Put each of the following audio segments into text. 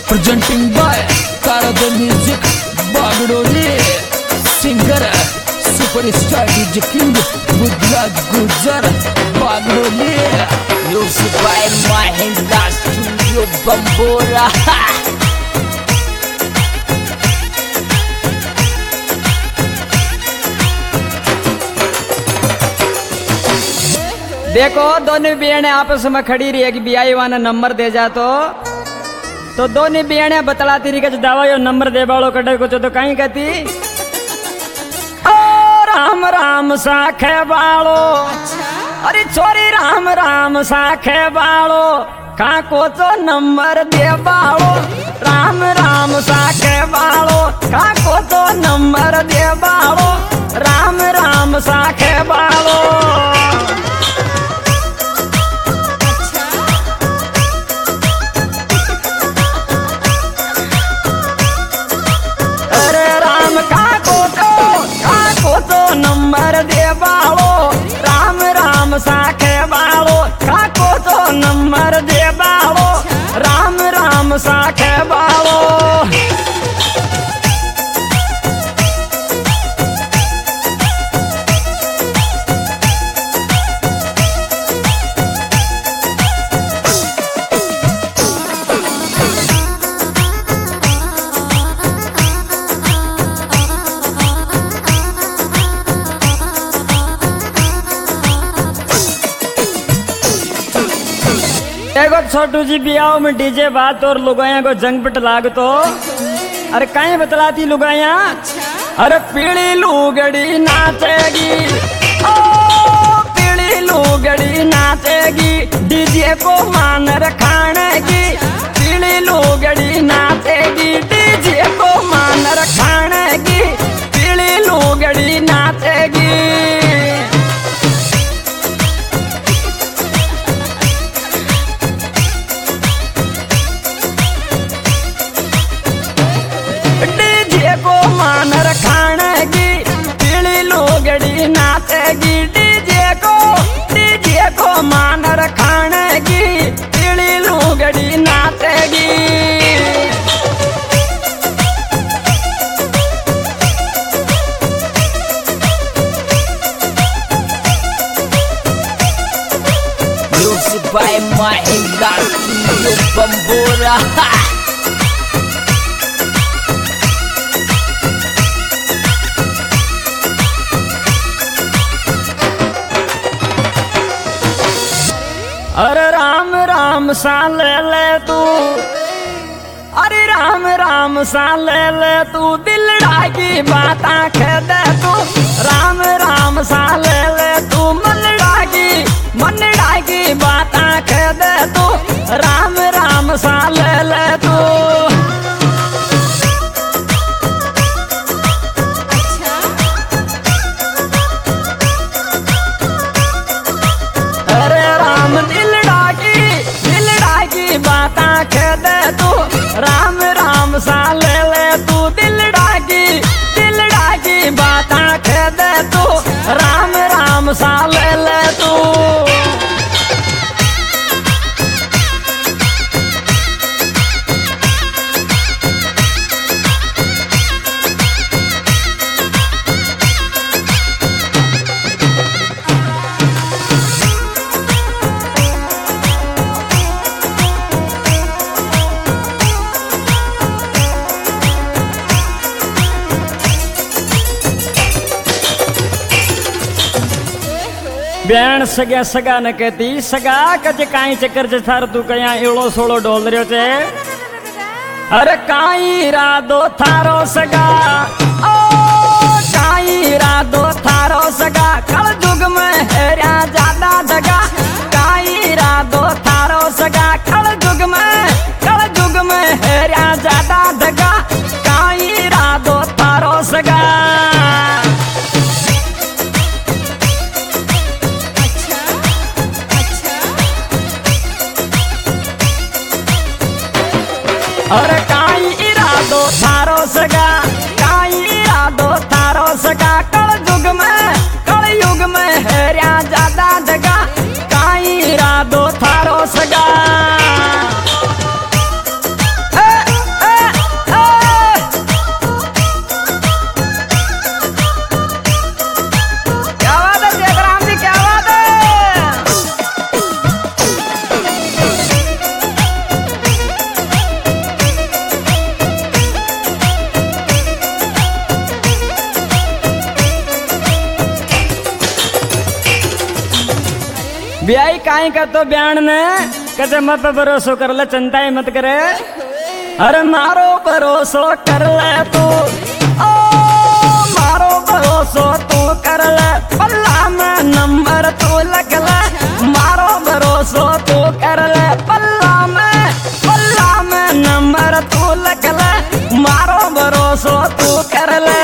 presenting by Karada Music Bagdoli, singer superstar DJ King Budla Gujar Bagdoli, music by Mahendra Studio Bambora. देखो दोनों बहनें आपस में खड़ी रही है कि बियाई वाला नंबर दे जा तो दोनों बहनें बतलाती रही कि दावा यो नंबर दे बाड़ो कटे को तो कहीं कहती ओ राम राम साखे बाड़ो, अरे छोरी राम राम साखे बाड़ो कहाँ को तो नंबर दे बाड़ो, राम राम साखे बाड़ो कहाँ को तो नंबर दे बाड़ो, राम राम साखे बाड़ो। नंबर दे बाड़ो, राम राम साखे बाड़ो काको तो नंबर दे बाड़ो, राम राम साखे बाड़ो। देखो छोटू जी बियाह में डीजे बात और लुगाया को जंग पिट लाग तो अरे कहीं बतलाती लुगाया, अरे पीली लुगड़ी नाचेगी, ओ पीली लुगड़ी नाचेगी डीजे को मान रखाने की, पीली लुगड़ी नाचेगी डीजे को मान रखाने की, पीली लुगड़ी नाचेगी। मान रखाने की पीली लुगड़ी नाचेगी डीजे को मान रखाने की पीली लुगड़ी नाचेगी। Music by Mahendra Studio Bambora. अरे राम राम सा ले तू, अरे राम राम सा ले तू दिलड़ा की बात आंखें दे तू, राम राम सा ले तू मनड़ा की बात आंखें दे तू, राम राम सा ले तू। बात आंखें दे तू, राम राम सा ले तू दिलड़ा की बात आंखें दे तू, राम राम सा ले तू। बेण सगा सगा न कहती सगा कज काई चक्कर च थार तू कया एड़ो सोड़ो डोल रियो छे, अरे काई रादो थारो सगा, ओ काई रादो थारो सगा कल जुग में हेरा ज्यादा दगा, काई रादो थारो सगा कल जुग में हेरा ज्यादा दगा, काई रादो थारो सगा। अरे काई इरादो थारो सगा, काई इरादो थारो सगा कल युग में हेरा ज्यादा दगा, काई इरादो थारो सगा। ब्याई काई का तो बयान ने कदे मत पे भरोसो कर ले, चिंता ही मत करे। अरे मारो भरोसो कर ले तू, ओ मारो भरोसो तू कर ले, पल्ला में नंबर तू लग ले। मारो भरोसो तू कर ले, पल्ला में नंबर तू लग ले। मारो भरोसो तू कर ले।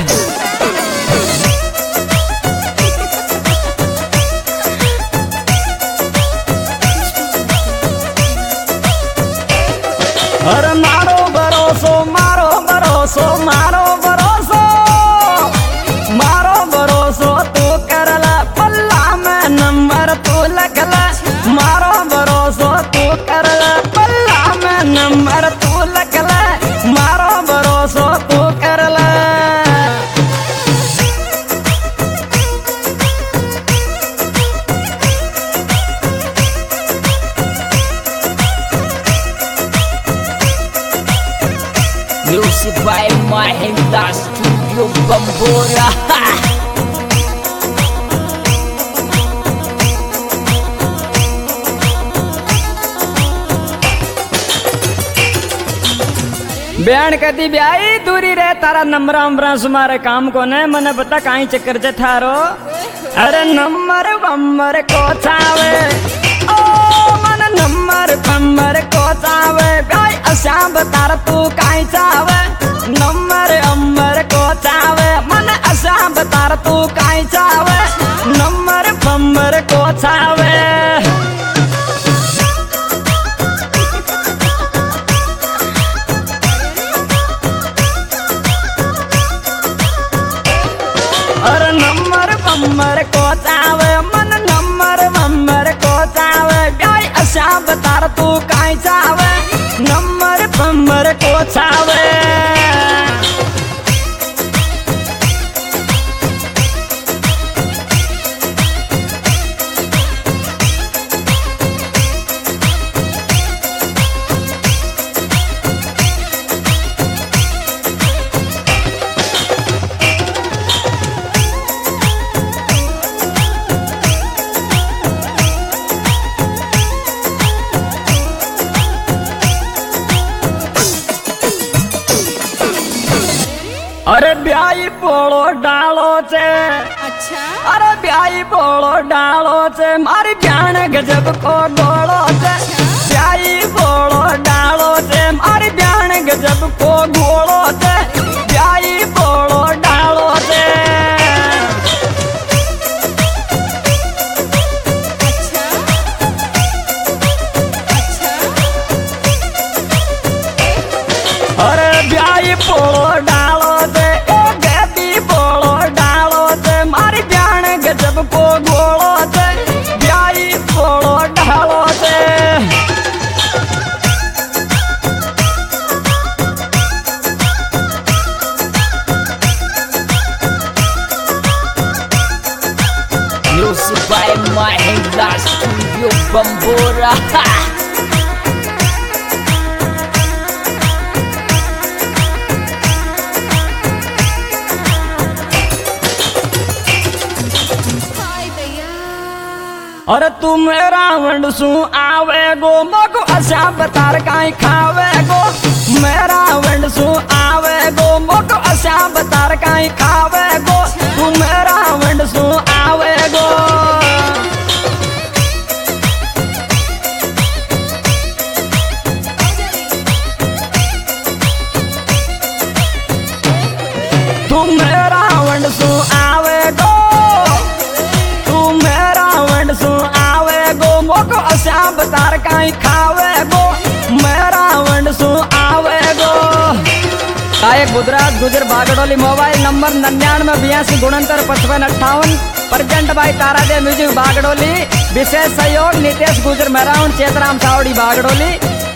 अरे मारो भरोसो मारो भरोसो मारो भरोसो, मारो भरोसो तू कर ले, पल्ला में नंबर तू लग ले। मारो भरोसो तू कर ले, पल्ला में नंबर तू लग ले। मारो भरोसो तू कर ले। Music by Mahindra Studio Bambora. बयान कहती ब्याई दूरी रे, तारा नंबर अमरा सुमारे काम को ने मने बता काई चक्कर च थारो। अरे नंबर बम्बर को चावे, ओ मन नंबर बम्बर को चावे। ब्याई असा बता तू काई चावे, नंबर अम्बर को चावे। मन असा बता तू काई चावे, नंबर बम्बर को चावे। अरे नंबर बम्बर को चावे, मन नंबर बम्बर को चावे। ब्याई असा बता तू काई चावे, नंबर बम्बर को चावे। अरे ब्याई बोलो डालो से, अच्छा अरे ब्याई बोलो डालो से, मारी ब्यान गजब को गोलो से। ब्याई बोलो डालो से, मारी ब्यान गजब को गोलो से। ब्याई बोलो डालो से। अच्छा अच्छा अरे ब्याई बोलो डालो से, ओ बेबी बोलो डालो से, मारी ब्यान गजब को गोलो से। ब्याई बोलो डालो से। Music by Mahindra Studio Bambora. हाय भैया अरे तुम रावण सु आवे गो, मगो असा बतार काई खावे गो। मैं रावण सु आवे गो, मगो असा बतार काई खावे गो। तुम रावण सु आवे गो। तुम रावण सु आवे गो, तुम रावण सु आवे गो, मोको असा बतार काई खावे गो। मैं रावण सु आवे गो। गायक Gujarat Gujar Bagdoli, mobile number 9982 present by Taradev music Bagdoli. विशेष सहयोग नितेश गुजर मेराउंड चेतराम सावड़ी बागडोली।